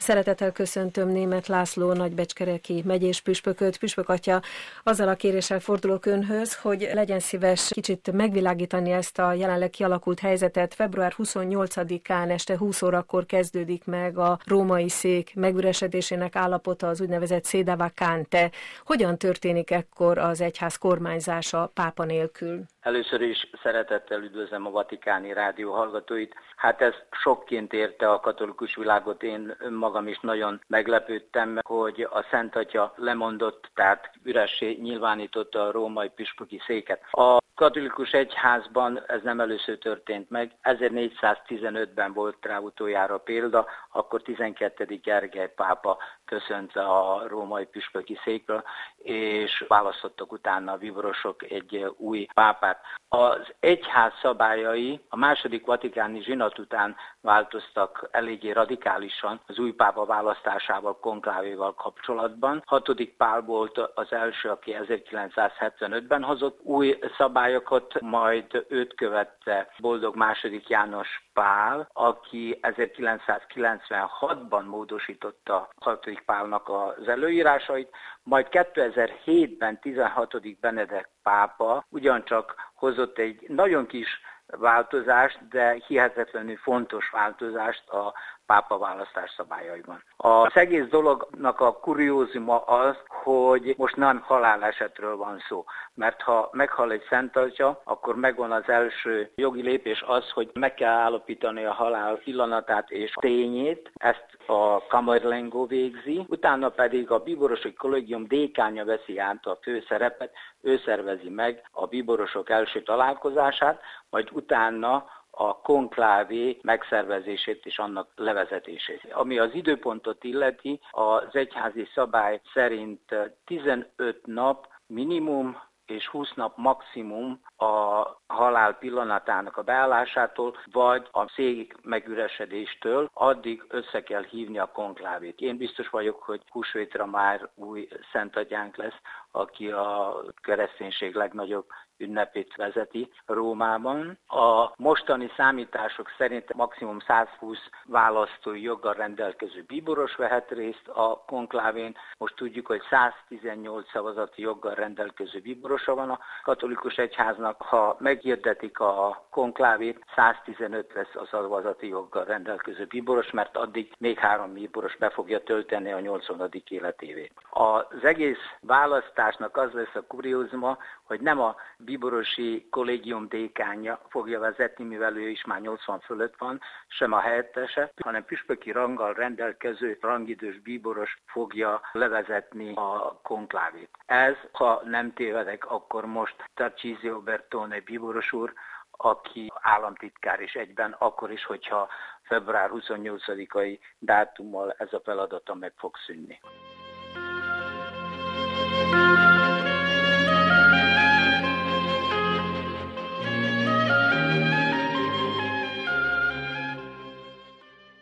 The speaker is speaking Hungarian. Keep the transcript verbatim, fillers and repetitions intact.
Szeretettel köszöntöm Németh László nagybecskereki megyés püspököt. Püspök atya, azzal a kéréssel fordulok önhöz, hogy legyen szíves kicsit megvilágítani ezt a jelenleg kialakult helyzetet. február huszonnyolcadikán este húsz órakor kezdődik meg a római szék megüresedésének állapota, az úgynevezett sede vacante. Hogyan történik ekkor az egyház kormányzása pápa nélkül? Először is szeretettel üdvözlöm a Vatikáni Rádió hallgatóit. Hát ez sokként érte a katolikus világot. Én önmagam is nagyon meglepődtem, hogy a Szent Atya lemondott, tehát üressé nyilvánította a római püspöki széket. A katolikus egyházban ez nem először történt meg. ezernégyszáztizenötben volt rá utoljára példa, akkor tizenkettedik Gergely pápa köszönt a római püspöki székről, és választottak utána a bíborosok egy új pápát. Az egyház szabályai a második vatikáni zsinat után változtak eléggé radikálisan az új pápa választásával, konklávéval kapcsolatban. Hatodik Pál volt az első, aki ezerkilencszázhetvenötben hozott új szabályokat, majd őt követte Boldog második János Pál, aki ezerkilencszázkilencvenhatban módosította hatodik Pálnak az előírásait, majd kétezer-hétben tizenhatodik Benedek pápa ugyancsak hozott egy nagyon kis változást, de hihetetlenül fontos változást a pápa választás szabályaiban. Az egész dolognak a kuriózuma az, hogy most nem halálesetről van szó, mert ha meghal egy Szent Atya, akkor megvan az első jogi lépés az, hogy meg kell állapítani a halál pillanatát és tényét, ezt a Camerlengo végzi, utána pedig a bíborosi kollégium dékánja veszi át a fő szerepet, ő szervezi meg a bíborosok első találkozását, majd utána a konklávé megszervezését és annak levezetését. Ami az időpontot illeti, az egyházi szabály szerint tizenöt nap minimum és húsz nap maximum a halál pillanatának a beállásától, vagy a szék megüresedéstől, addig össze kell hívni a konklávét. Én biztos vagyok, hogy húsvétra már új Szent Atyánk lesz, aki a kereszténység legnagyobb ünnepét vezeti Rómában. A mostani számítások szerint maximum százhúsz választói joggal rendelkező bíboros vehet részt a konklávén. Most tudjuk, hogy száztizennyolc szavazati joggal rendelkező bíborosa van a katolikus egyháznak. Ha meghirdetik a konklávét, száztizenöt lesz a szavazati joggal rendelkező bíboros, mert addig még három bíboros be fogja tölteni a nyolcvanadik életévét. Az egész választásnak az lesz a kuriózuma, hogy nem a bíborosi kollégium dékánja fogja vezetni, mivel ő is már nyolcvan fölött van, sem a helyettese, hanem püspöki ranggal rendelkező rangidős bíboros fogja levezetni a konklávét. Ez, ha nem tévedek, akkor most Tarcísio Bertone bíboros úr, aki államtitkár is egyben, akkor is, hogyha február huszonnyolcadikai dátummal ez a feladata meg fog szűnni.